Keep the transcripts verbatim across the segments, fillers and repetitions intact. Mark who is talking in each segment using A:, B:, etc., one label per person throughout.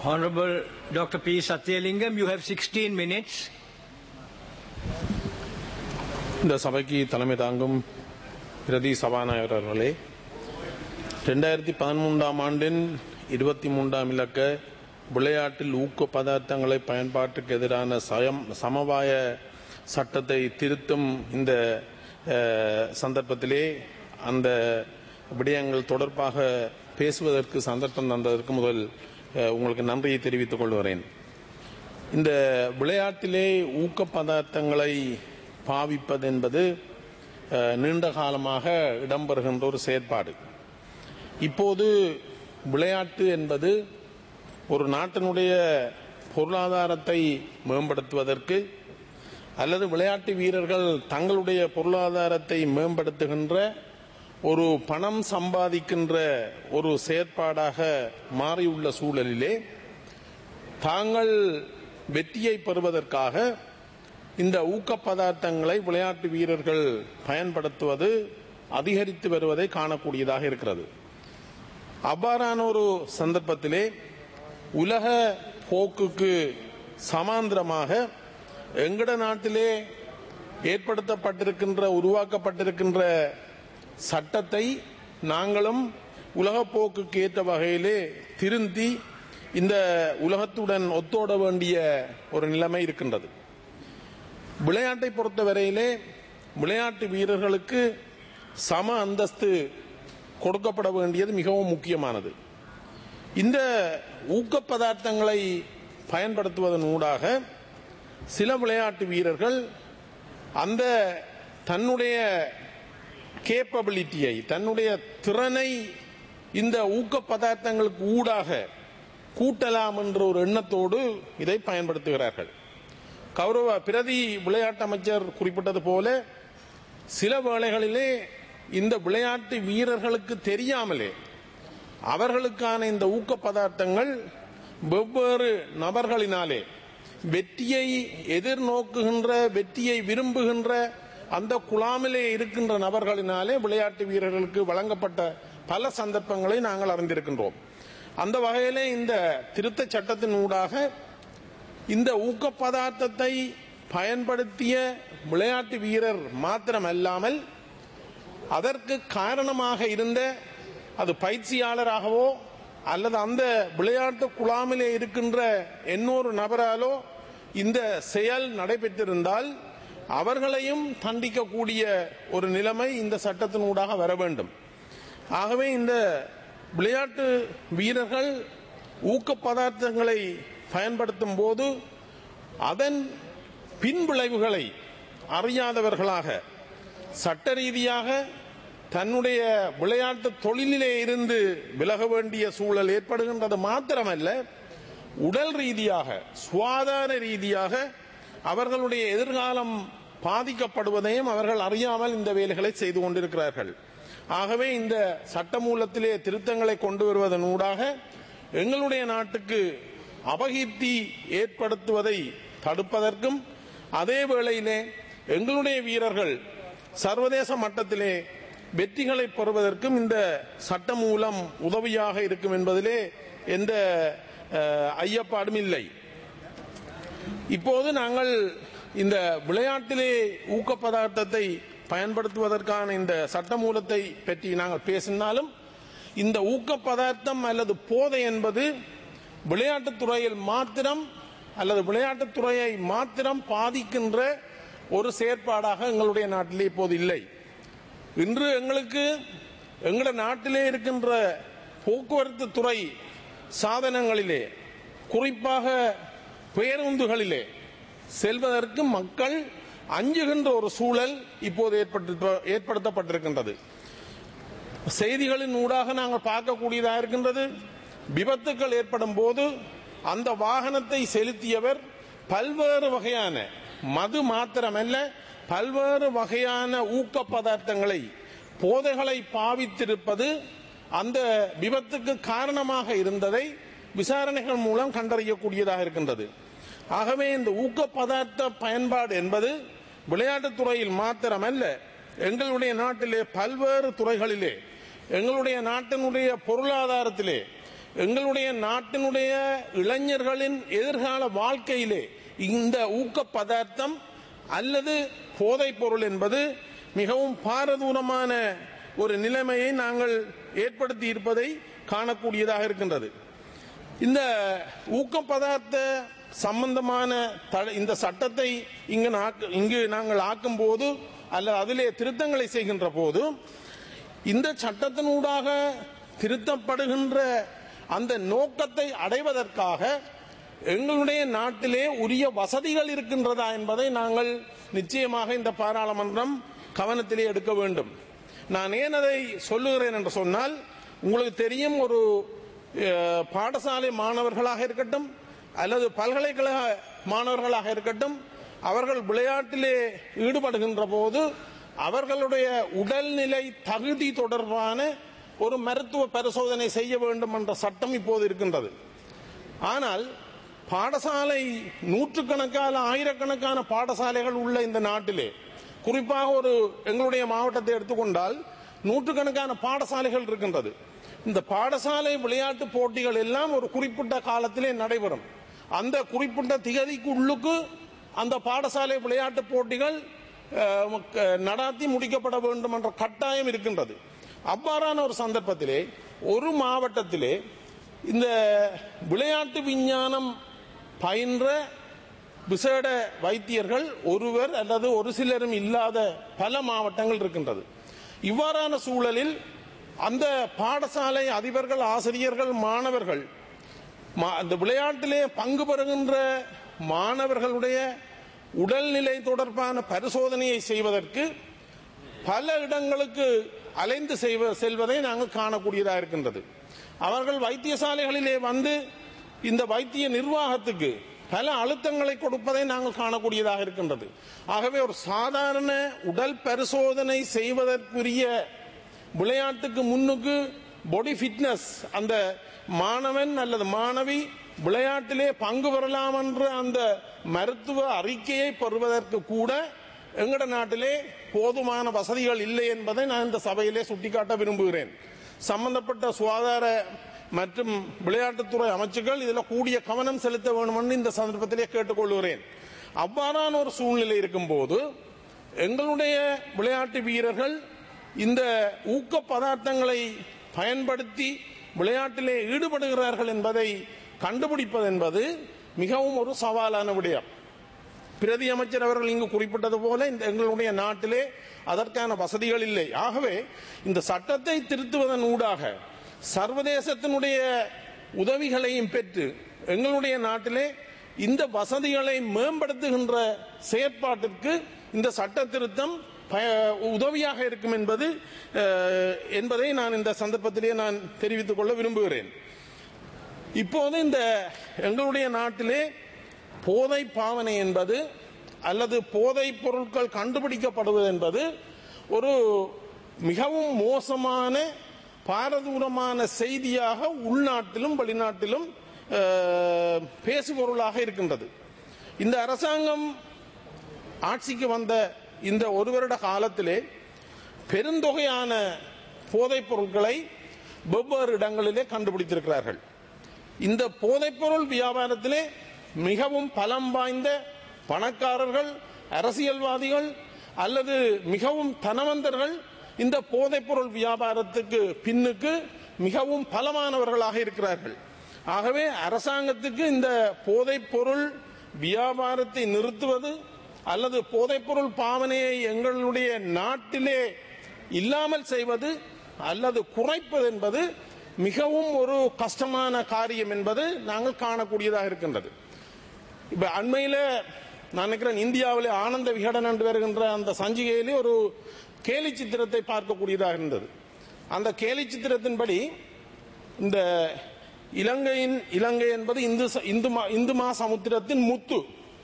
A: Honorable Doctor P. Satyalingam, you have sixteen minutes.
B: இந்த சபைக்கு தலைமை தாங்கும் பிரதி சபாநாயகர் அவர்களே, இரண்டாயிரத்தி பதிமூன்றாம் ஆண்டின் இருபத்தி மூன்றாம் இலக்க விளையாட்டில் ஊக்க பதார்த்தங்களை பயன்பாட்டுக்கு எதிரான சமவாய சட்டத்தை திருத்தும் இந்த சந்தர்ப்பத்திலே அந்த விடயங்கள் தொடர்பாக பேசுவதற்கு சந்தர்ப்பம் தந்ததற்கு முதல் உங்களுக்கு நன்றியை தெரிவித்துக் கொள்கிறேன். இந்த விளையாட்டிலே ஊக்க பதார்த்தங்களை பாவிப்பது என்பது நீண்ட காலமாக இடம்பெறுகின்ற ஒரு செயற்பாடு. இப்போது விளையாட்டு என்பது ஒரு நாட்டினுடைய பொருளாதாரத்தை மேம்படுத்துவதற்கு அல்லது விளையாட்டு வீரர்கள் தங்களுடைய பொருளாதாரத்தை மேம்படுத்துகின்ற ஒரு பணம் சம்பாதிக்கின்ற ஒரு செயற்பாடாக மாறியுள்ள சூழலிலே தாங்கள் வெற்றியை பெறுவதற்காக இந்த ஊக்க பதார்த்தங்களை விளையாட்டு வீரர்கள் பயன்படுத்துவது அதிகரித்து வருவதை காணக்கூடியதாக இருக்கிறது. அவ்வாறான ஒரு சந்தர்ப்பத்திலே உலக போக்குக்கு சமாந்திரமாக எங்கட நாட்டிலே ஏற்படுத்தப்பட்டிருக்கின்ற உருவாக்கப்பட்டிருக்கின்ற சட்டத்தை நாங்களும் உலக போக்குக்கு ஏற்ற வகையிலே திருந்தி இந்த உலகத்துடன் ஒத்தோட வேண்டிய ஒரு நிலைமை இருக்கின்றது. விளையாட்டை பொறுத்தவரையிலே விளையாட்டு வீரர்களுக்கு சம அந்தஸ்து கொடுக்கப்பட வேண்டியது மிகவும் முக்கியமானது. இந்த ஊக்க பதார்த்தங்களை பயன்படுத்துவதன் ஊடாக சில விளையாட்டு வீரர்கள் அந்த தன்னுடைய கேப்பபிலிட்டியை தன்னுடைய திறனை இந்த ஊக்க பதார்த்தங்களுக்கு ஊடாக கூட்டலாம் என்ற ஒரு எண்ணத்தோடு இதை பயன்படுத்துகிறார்கள். கௌரவ பிரதி விளையாட்டு அமைச்சர் குறிப்பிட்டது போல சில வேளைகளிலே இந்த விளையாட்டு வீரர்களுக்கு தெரியாமலே அவர்களுக்கான இந்த ஊக்க பதார்த்தங்கள் வெவ்வேறு நபர்களினாலே வெற்றியை எதிர்நோக்குகின்ற வெற்றியை விரும்புகின்ற அந்த குழாமிலே இருக்கின்ற நபர்களினாலே விளையாட்டு வீரர்களுக்கு வழங்கப்பட்ட பல சந்தர்ப்பங்களை நாங்கள் அறிந்திருக்கின்றோம். அந்த வகையிலே இந்த திருத்த சட்டத்தின் ஊடாக இந்த ஊக்க பதார்த்தத்தை பயன்படுத்திய விளையாட்டு வீரர் மாத்திரமல்லாமல் அதற்கு காரணமாக இருந்த அது பயிற்சியாளராகவோ அல்லது அந்த விளையாட்டு குழாமிலே இருக்கின்ற இன்னொரு நபராலோ இந்த செயல் நடைபெற்றிருந்தால் அவர்களையும் தண்டிக்கக்கூடிய ஒரு நிலைமை இந்த சட்டத்தின் ஊடாக வர வேண்டும். ஆகவே இந்த விளையாட்டு வீரர்கள் ஊக்க பதார்த்தங்களை பயன்படுத்தும் போது அதன் பின்விளைவுகளை அறியாதவர்களாக சட்ட ரீதியாக தன்னுடைய விளையாட்டு தொழிலிலே இருந்து விலக வேண்டிய சூழல் ஏற்படுகின்றது மாத்திரமல்ல, உடல் ரீதியாக சுகாதார ரீதியாக அவர்களுடைய எதிர்காலம் பாதிக்கப்படுவதையும் அவர்கள் அறியாமல் இந்த வேலைகளை செய்து கொண்டிருக்கிறார்கள். ஆகவே இந்த சட்டமூலத்திலே திருத்தங்களை கொண்டு வருவதன் ஊடாக எங்களுடைய நாட்டுக்கு அபகீர்த்தி ஏற்படுத்துவதை தடுப்பதற்கும் அதே வேளையிலே எங்களுடைய வீரர்கள் சர்வதேச மட்டத்திலே வெற்றிகளை பெறுவதற்கும் இந்த சட்டமூலம் உதவியாக இருக்கும் என்பதிலே எந்த ஐயப்பாடும் இல்லை. இப்போது நாங்கள் இந்த விளையாட்டிலே ஊக்க பதார்த்தத்தை பயன்படுத்துவதற்கான இந்த சட்டமூலத்தை பற்றி நாங்கள் பேசினாலும் இந்த ஊக்க பதார்த்தம் அல்லது போதை என்பது விளையாட்டுத் துறையில் மாத்திரம் அல்லது விளையாட்டுத் துறையை மாத்திரம் பாதிக்கின்ற ஒரு செயற்பாடாக எங்களுடைய நாட்டிலே இப்போது இல்லை. இன்று எங்களுக்கு எங்களுடைய நாட்டிலே இருக்கின்ற போக்குவரத்து துறை சாதனங்களிலே குறிப்பாக பேருந்துகளிலே செல்வதற்கு மக்கள் அஞ்சுகின்ற ஒரு சூழல் இப்போது ஏற்படுத்தப்பட்டிருக்கின்றது. செய்திகளின் ஊடாக நாங்கள் பார்க்கக்கூடியதாக இருக்கின்றது. விபத்துக்கள் ஏற்படும் போது அந்த வாகனத்தை செலுத்தியவர் பல்வேறு வகையான மது மாத்திரமல்ல பல்வேறு வகையான ஊக்க பதார்த்தங்களை போதைகளை பாவித்திருப்பது அந்த விபத்துக்கு காரணமாக இருந்ததை விசாரணைகள் மூலம் கண்டறியக்கூடியதாக இருக்கின்றது. ஆகவே இந்த ஊக்க பதார்த்த பயன்பாடு என்பது விளையாட்டுத் துறையில் மாத்திரமல்ல, எங்களுடைய நாட்டிலே பல்வேறு துறைகளிலே எங்களுடைய நாட்டினுடைய பொருளாதாரத்திலே எங்களுடைய நாட்டினுடைய இளைஞர்களின் எதிர்கால வாழ்க்கையிலே இந்த ஊக்க பதார்த்தம் அல்லது போதைப் பொருள் என்பது மிகவும் பாரதூரமான ஒரு நிலைமையை நாங்கள் ஏற்படுத்தி இருப்பதை காணக்கூடியதாக இருக்கின்றது. இந்த ஊக்க பதார்த்த சம்பந்தமான இந்த சட்டத்தை இங்கு இங்கு நாங்கள் ஆக்கும் போது அல்லது அதிலே திருத்தங்களை செய்கின்ற போது இந்த சட்டத்தினூடாக திருத்தப்படுகின்ற அந்த நோக்கத்தை அடைவதற்காக எங்களுடைய நாட்டிலே உரிய வசதிகள் இருக்கின்றதா என்பதை நாங்கள் நிச்சயமாக இந்த பாராளுமன்றம் கவனத்திலே எடுக்க வேண்டும். நான் ஏன் அதை சொல்லுகிறேன் என்று சொன்னால், உங்களுக்கு தெரியும், ஒரு பாடசாலை மாணவர்களாக இருக்கட்டும் அல்லது பல்கலைக்கழக மாணவர்களாக இருக்கட்டும், அவர்கள் விளையாட்டிலே ஈடுபடுகின்ற போது அவர்களுடைய உடல்நிலை தகுதி தொடர்பான ஒரு மருத்துவ பரிசோதனை செய்ய வேண்டும் என்ற சட்டம் இப்போது இருக்கின்றது. ஆனால் பாடசாலை நூற்றுக்கணக்கான ஆயிரக்கணக்கான பாடசாலைகள் உள்ள இந்த நாட்டிலே, குறிப்பாக ஒரு எங்களுடைய மாவட்டத்தை எடுத்துக்கொண்டால் நூற்றுக்கணக்கான பாடசாலைகள் இருக்கின்றது. இந்த பாடசாலை விளையாட்டு போட்டிகள் எல்லாம் ஒரு குறிப்பிட்ட காலத்திலே நடைபெறும். அந்த குறிப்பிட்ட திகதிக்கு உள்ளுக்கு அந்த பாடசாலை விளையாட்டு போட்டிகள் நடாத்தி முடிக்கப்பட வேண்டும் என்ற கட்டாயம் இருக்கின்றது. அவ்வாறான ஒரு சந்தர்ப்பத்திலே ஒரு மாவட்டத்திலே இந்த விளையாட்டு விஞ்ஞானம் பயின்ற விசேட வைத்தியர்கள் ஒருவர் அல்லது ஒரு சிலரும் இல்லாத பல மாவட்டங்கள் இருக்கின்றது. இவ்வாறான சூழலில் அந்த பாடசாலை அதிபர்கள், ஆசிரியர்கள், மாணவர்கள் அந்த விளையாட்டிலே பங்கு பெறுகின்ற மாணவர்களுடைய உடல்நிலை தொடர்பான பரிசோதனையை செய்வதற்கு பல இடங்களுக்கு அலைந்து செல்வதை நாங்கள் காணக்கூடியதாக இருக்கின்றது. அவர்கள் வைத்தியசாலைகளிலே வந்து இந்த வைத்திய நிர்வாகத்துக்கு பல அழுத்தங்களை கொடுப்பதை நாங்கள் காணக்கூடியதாக இருக்கின்றது. ஆகவே ஒரு சாதாரண உடல் பரிசோதனை செய்வதற்குரிய விளையாட்டுக்கு முன்னுக்கு பாடி ஃபிட்னஸ், அந்த மாணவன் அல்லது மாணவி விளையாட்டிலே பங்கு பெறலாம் என்ற அந்த மருத்துவ அறிக்கையை பெறுவதற்கு கூட எங்கட நாட்டிலே போதுமான வசதிகள் இல்லை என்பதை நான் இந்த சபையிலே சுட்டிக்காட்ட விரும்புகிறேன். சம்பந்தப்பட்ட சுகாதார மற்றும் விளையாட்டுத்துறை அமைச்சுகள் இதில் கூடிய கவனம் செலுத்த வேண்டும் என்று இந்த சந்தர்ப்பத்திலே கேட்டுக்கொள்கிறேன். அவ்வாறான ஒரு சூழ்நிலை இருக்கும் போது எங்களுடைய விளையாட்டு வீரர்கள் இந்த ஊக்க பதார்த்தங்களை பயன்படுத்தி விளையாட்டிலே ஈடுபடுகிறார்கள் என்பதை கண்டுபிடிப்பது என்பது மிகவும் ஒரு சவாலான விடயம். பிரதி அமைச்சர் அவர்கள் இங்கு குறிப்பிட்டது போல இந்த எங்களுடைய நாட்டிலே அதற்கான வசதிகள் இல்லை. ஆகவே இந்த சட்டத்தை திருத்துவதன் ஊடாக சர்வதேசத்தினுடைய உதவிகளையும் பெற்று எங்களுடைய நாட்டிலே இந்த வசதிகளை மேம்படுத்துகின்ற செயற்பாட்டிற்கு இந்த சட்ட திருத்தம் உதவியாக இருக்கும் என்பது என்பதை நான் இந்த சந்தர்ப்பத்திலே நான் தெரிவித்துக் கொள்ள விரும்புகிறேன். இப்போது இந்த எங்களுடைய நாட்டிலே போதை பாவனை என்பது அல்லது போதைப் பொருட்கள் கண்டுபிடிக்கப்படுவது என்பது ஒரு மிகவும் மோசமான பாரதூரமான செய்தியாக உள்நாட்டிலும் வெளிநாட்டிலும் பேசுபொருளாக இருக்கின்றது. இந்த அரசாங்கம் ஆட்சிக்கு வந்த இந்த ஒரு வருட காலத்திலே பெருந்தொகையான போதைப் பொருட்களை வெவ்வேறு இடங்களிலே கண்டுபிடித்திருக்கிறார்கள். இந்த போதைப்பொருள் வியாபாரத்திலே மிகவும் பலம் வாய்ந்த பணக்காரர்கள், அரசியல்வாதிகள் அல்லது மிகவும் தனவந்தர்கள் இந்த போதைப்பொருள் வியாபாரத்துக்கு பின்னுக்கு மிகவும் பலமானவர்களாக இருக்கிறார்கள். ஆகவே அரசாங்கத்துக்கு இந்த போதைப்பொருள் வியாபாரத்தை நிறுத்துவது அல்லது போதைப்பொருள் பாவனையை எங்களுடைய நாட்டிலே இல்லாமல் செய்வது அல்லது குறைப்பது என்பது மிகவும் ஒரு கஷ்டமான காரியம் என்பது நாங்கள் காணக்கூடியதாக இருக்கின்றது. இப்ப அண்மையில நான் நினைக்கிறேன் இந்தியாவிலே ஆனந்த விகடன் என்று வருகின்ற அந்த சஞ்சிகையிலே ஒரு கேலி சித்திரத்தை பார்க்கக்கூடியதாக இருந்தது. அந்த கேலி சித்திரத்தின்படி இந்த இலங்கையின் இலங்கை என்பது இந்து இந்து மா சமுத்திரத்தின் முத்து,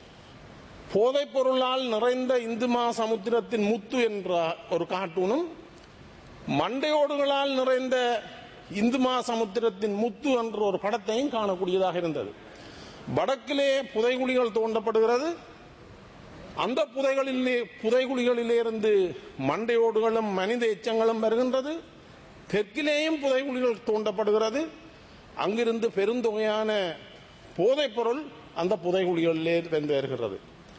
B: போதைப் பொருளால் நிறைந்த இந்து மா சமுத்திரத்தின் முத்து என்ற ஒரு கார்ட்டூனும், மண்டையோடுகளால் நிறைந்த இந்து மா சமுத்திரத்தின் முத்து என்ற ஒரு படத்தையும் காணக்கூடியதாக இருந்தது. வடக்கிலே புதைகுழிகள் தோண்டப்படுகிறது. அந்த புதைகளிலே புதைகுழிகளிலிருந்து மண்டையோடுகளும் மனித எச்சங்களும் வருகின்றது. தெற்கிலேயும் புதைகுழிகள் தோண்டப்படுகிறது. அங்கிருந்து பெருந்தொகையான போதைப்பொருள் அந்த புதைகுழிகளிலே வந்து வருகிறது.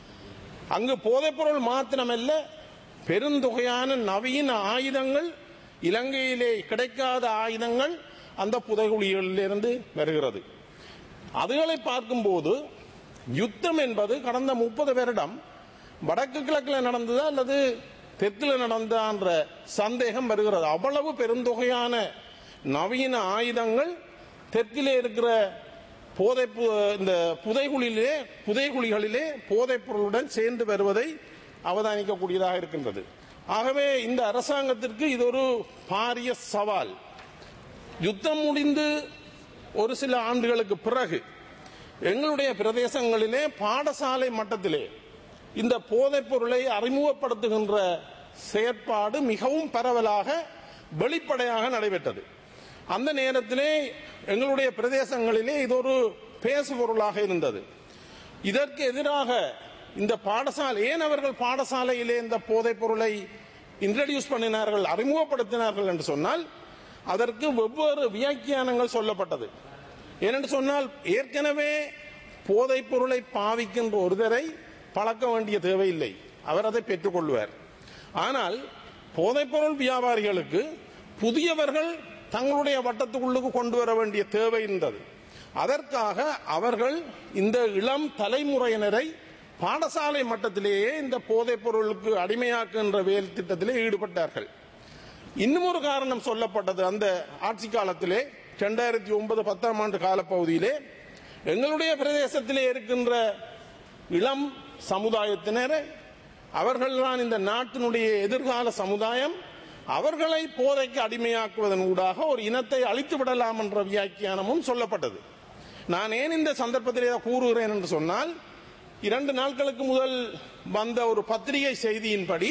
B: அங்கு போதைப்பொருள் மாத்திரமல்ல, பெருந்தொகையான நவீன ஆயுதங்கள், இலங்கையிலே கிடைக்காத ஆயுதங்கள் அந்த புதைகுழிகளிலிருந்து வருகிறது. அதுகளை பார்க்கும்போது யுத்தம் என்பது கடந்த முப்பது வருடம் வடக்கு கிழக்கில் நடந்ததா அல்லது தெற்கில் நடந்தான்ற சந்தேகம் வருகிறது. அவ்வளவு பெருந்தொகையான நவீன ஆயுதங்கள் தெற்கிலே இருக்கிற போதை இந்த புதைகுழியிலே புதைகுழிகளிலே போதைப் பொருளுடன் சேர்ந்து வருவதை அவதானிக்கக்கூடியதாக இருக்கின்றது. ஆகவே இந்த அரசாங்கத்திற்கு இது ஒரு பாரிய சவால். யுத்தம் முடிந்து ஒரு சில ஆண்டுகளுக்கு பிறகு எங்களுடைய பிரதேசங்களிலே பாடசாலை மட்டத்திலே இந்த போதைப் பொருளை அறிமுகப்படுத்துகின்ற செயற்பாடு மிகவும் பரவலாக வெளிப்படையாக நடைபெற்றது. அந்த நேரத்திலே எங்களுடைய பிரதேசங்களிலே இது ஒரு பேசு பொருளாக இருந்தது. இதற்கு எதிராக இந்த பாடசாலை ஏன் அவர்கள் பாடசாலையிலே இந்த போதைப் பொருளை இன்ட்ரடியூஸ் பண்ணினார்கள், அறிமுகப்படுத்தினார்கள் என்று சொன்னால் அதற்கு வெவ்வேறு வியாக்கியானங்கள் சொல்லப்பட்டது. ஏனென்று சொன்னால் ஏற்கனவே போதைப் பொருளை பாவிக்கின்ற ஒருவரை பழக்க வேண்டிய தேவையில்லை, அவர் அதை பெற்றுக்கொள்வார். ஆனால் போதைப்பொருள் வியாபாரிகளுக்கு புதியவர்கள் தங்களுடைய வட்டத்துக்குள்ளுக்கு கொண்டு வர வேண்டிய தேவை இருந்தது. அதற்காக அவர்கள் இந்த இளம் தலைமுறையினரை பாடசாலை மட்டத்திலேயே இந்த போதைப் பொருளுக்கு அடிமையாக்குகின்ற வேல் திட்டத்திலே ஈடுபட்டார்கள். இன்னும் ஒரு காரணம் சொல்லப்பட்டது. அந்த ஆட்சி காலத்திலே இரண்டாயிரத்தி ஒன்பது பத்தாம் ஆண்டு காலப்பகுதியிலே எங்களுடைய பிரதேசத்திலே இருக்கின்ற இளம் சமுதாயத்தினர், அவர்கள்தான் இந்த நாட்டினுடைய எதிர்கால சமுதாயம், அவர்களை போதைக்கு அடிமையாக்குவதன் ஊடாக ஒரு இனத்தை அழித்து விடலாம் என்ற வியாக்கியானமும் சொல்லப்பட்டது. நான் ஏன் இந்த சந்தர்ப்பத்திலே கூறுகிறேன் என்று சொன்னால், இரண்டு நாட்களுக்கு முதல் வந்த ஒரு பத்திரிகை செய்தியின்படி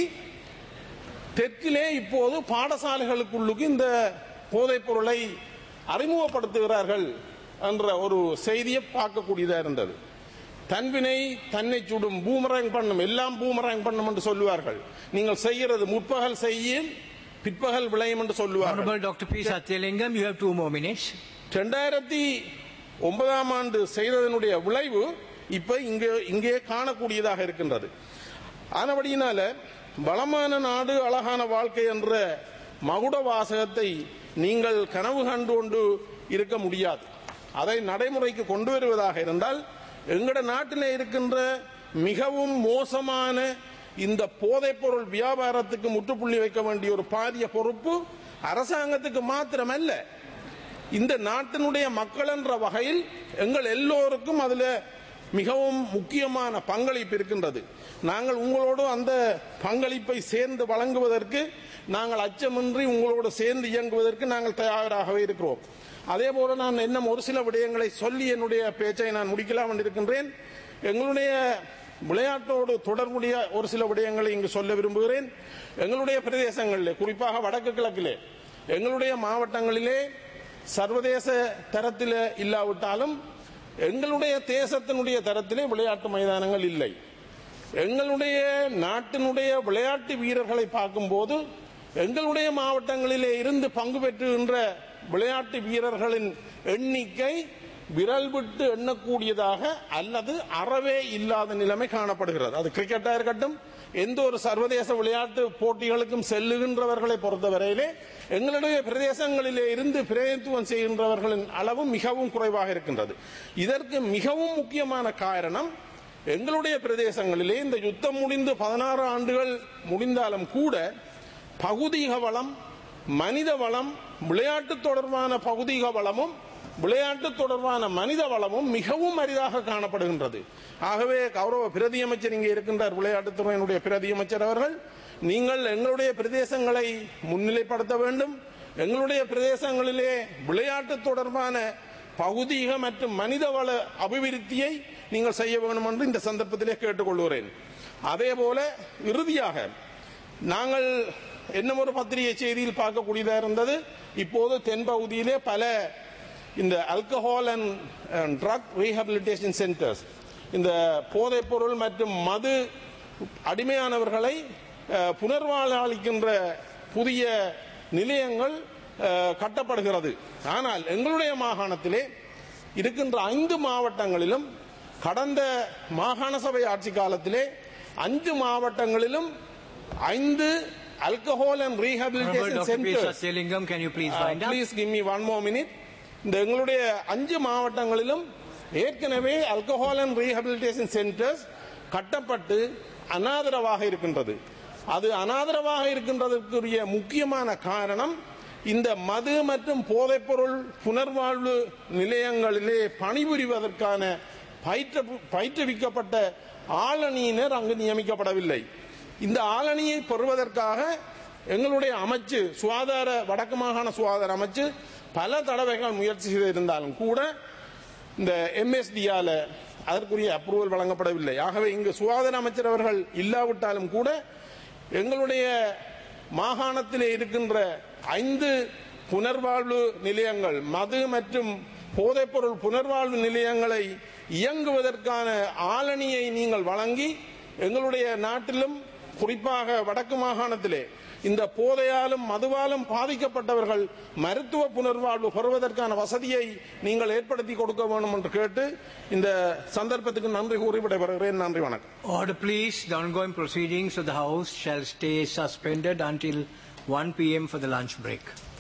B: தெற்கிலே இப்போது பாடசாலைகளுக்குள்ளுக்கு இந்த போதைப் பொருளை அறிமுகப்படுத்துகிறார்கள் என்ற ஒரு செய்தியை பார்க்கக்கூடியதாக இருந்தது. தன்வினை தன்னை சுடும், பூமரங் பண்ணும், எல்லாம் பூமரங் பண்ணும் என்று சொல்லுவார்கள். நீங்கள் செய்கிறது முற்பகல் செய்யும் பிற்பகல் விளையும் என்று சொல்லுவார்கள்.
A: Doctor P Sathyalingam, you have two more minutes.
B: இரண்டாயிரத்தி ஒன்பதாம் ஆண்டு செய்ததனுடைய விளைவு இப்ப இங்கே இங்கே காணக்கூடியதாக இருக்கின்றது. ஆனபடியினால வளமான நாடு அழகான வாழ்க்கை என்ற மகுட வாசகத்தை நீங்கள் கனவு கண்டு கொண்டு இருக்க முடியாது. அதை நடைமுறைக்கு கொண்டு வருவதாக இருந்தால் எங்கட நாட்டில் இருக்கின்ற மிகவும் மோசமான இந்த போதைப் பொருள் வியாபாரத்துக்கு முற்றுப்புள்ளி வைக்க வேண்டிய ஒரு பாரிய பொறுப்பு அரசாங்கத்துக்கு மாத்திரமல்ல, இந்த நாட்டினுடைய மக்கள் என்ற வகையில் எங்கள் எல்லோருக்கும் அதுல மிகவும் முக்கியமான பங்களிப்பு இருக்கின்றது. நாங்கள் உங்களோடு அந்த பங்களிப்பை சேர்ந்து வழங்குவதற்கு, நாங்கள் அச்சமின்றி உங்களோடு சேர்ந்து இயங்குவதற்கு நாங்கள் தயாராகவே இருக்கிறோம். அதே போல நான் இன்னும் ஒரு சில விடயங்களை சொல்லி என்னுடைய பேச்சை நான் முடிக்கலாம் என்றிருக்கின்றேன். எங்களுடைய விளையாட்டோடு தொடர்புடைய ஒரு சில விடயங்களை இங்கு சொல்ல விரும்புகிறேன். எங்களுடைய பிரதேசங்களிலே, குறிப்பாக வடக்கு கிழக்கிலே, எங்களுடைய மாவட்டங்களிலே சர்வதேச தரத்தில் இல்லாவிட்டாலும் எங்களுடைய தேசத்தினுடைய தரத்திலே விளையாட்டு மைதானங்கள் இல்லை. எங்களுடைய நாட்டினுடைய விளையாட்டு வீரர்களை பார்க்கும்போது எங்களுடைய மாவட்டங்களிலே இருந்து பங்கு பெற்றுகின்ற விளையாட்டு வீரர்களின் எண்ணிக்கை விரல் விட்டு எண்ணக்கூடியதாக அல்லது அறவே இல்லாத நிலைமை காணப்படுகிறது. அது கிரிக்கெட்டா இருக்கட்டும், எந்த ஒரு சர்வதேச விளையாட்டு போட்டிகளுக்கும் செல்லுகின்றவர்களை பொறுத்தவரையிலே எங்களுடைய பிரதேசங்களிலே இருந்து பிரதிநிதித்துவம் செய்கின்றவர்களின் அளவு மிகவும் குறைவாக இருக்கின்றது. இதற்கு மிகவும் முக்கியமான காரணம், எங்களுடைய பிரதேசங்களிலே இந்த யுத்தம் முடிந்து பதினாறு ஆண்டுகள் முடிந்தாலும் கூட பகுதிக வளம், மனித வளம், விளையாட்டு தொடர்பான பகுதிக வளமும் விளையாட்டு தொடர்பான மனித வளமும் மிகவும் அரிதாக காணப்படுகின்றது. ஆகவே கௌரவ பிரதி அமைச்சர் இங்கே இருக்கின்றார், விளையாட்டுத்துறையினுடைய பிரதி அமைச்சர் அவர்கள், நீங்கள் எங்களுடைய பிரதேசங்களை முன்னிலைப்படுத்த வேண்டும். எங்களுடைய பிரதேசங்களிலே விளையாட்டு தொடர்பான பகுதிக மற்றும் மனித வள அபிவிருத்தியை நீங்கள் செய்ய வேண்டும் என்று இந்த சந்தர்ப்பத்திலே கேட்டுக்கொள்கிறேன். அதே போல இறுதியாக நாங்கள் இன்னும் ஒரு பத்திரிகை செய்தியில் பார்க்கக்கூடியதாக இருந்தது, இப்போது தென் பகுதியிலே பல இந்த alcohol and drug rehabilitation centres, இந்த போதைப் பொருள் மற்றும் மது அடிமையானவர்களை புனர்வாழ்வளிக்கின்ற புதிய நிலையங்கள் அஹ், கட்டப்படுகிறது. ஆனால் எங்களுடைய மாகாணத்திலே இருக்கின்ற ஐந்து மாவட்டங்களிலும் கடந்த மாகாண சபை ஆட்சி காலத்திலே அஞ்சு மாவட்டங்களிலும் ஐந்து alcohol and rehabilitation
A: Doctor P.
B: centers.
A: Satyalingam, can you please
B: Uh,
A: wind up?
B: please give me one more minute. இந்த எங்களுடைய அஞ்சு மாவட்டங்களிலும் ஏற்கனவே alcohol and rehabilitation centers கட்டப்பட்டு அனாதரவாக இருக்கின்றது. அது அனாதரவாக இருக்கின்றதற்குரிய முக்கியமான காரணம் இந்த மது மற்றும் போதைப்பொருள் புனர்வாழ்வு நிலையங்களிலே பணிபுரிவதற்கான பயிற்று பயிற்றுவிக்கப்பட்ட ஆளணியினர் அங்கு நியமிக்கப்படவில்லை. இந்த ஆளணியை பெறுவதற்காக எங்களுடைய அமைச்சு சுகாதார வடக்கு மாகாண சுகாதார அமைச்சு பல தடவைகள் முயற்சி செய்திருந்தாலும் கூட இந்த எம்எஸ்டியால அதற்குரிய அப்ரூவல் வழங்கப்படவில்லை. ஆகவே இங்கு சுகாதார அமைச்சர் அவர்கள் இல்லாவிட்டாலும் கூட எங்களுடைய மாகாணத்திலே இருக்கின்ற ஐந்து புனர்வாழ்வு நிலையங்கள் மது மற்றும் போதைப்பொருள் புனர்வாழ்வு நிலையங்களை இயங்குவதற்கான ஆளணியை நீங்கள் வழங்கி எங்களுடைய நாட்டிலும் குறிப்பாக வடக்கு மாகாணத்திலே இந்த போதையாலும் மதுவாலும் பாதிக்கப்பட்டவர்கள் மருத்துவ புனர்வாழ்வு பெறுவதற்கான வசதியை நீங்கள் ஏற்படுத்தி கொடுக்க வேண்டும் என்று கேட்டு இந்த சந்தர்ப்பத்துக்கு நன்றி கூறி விடைபெறுகிறேன். நன்றி, வணக்கம்.
A: Order, please. The ongoing proceedings of the House shall stay suspended until one p m for the lunch break.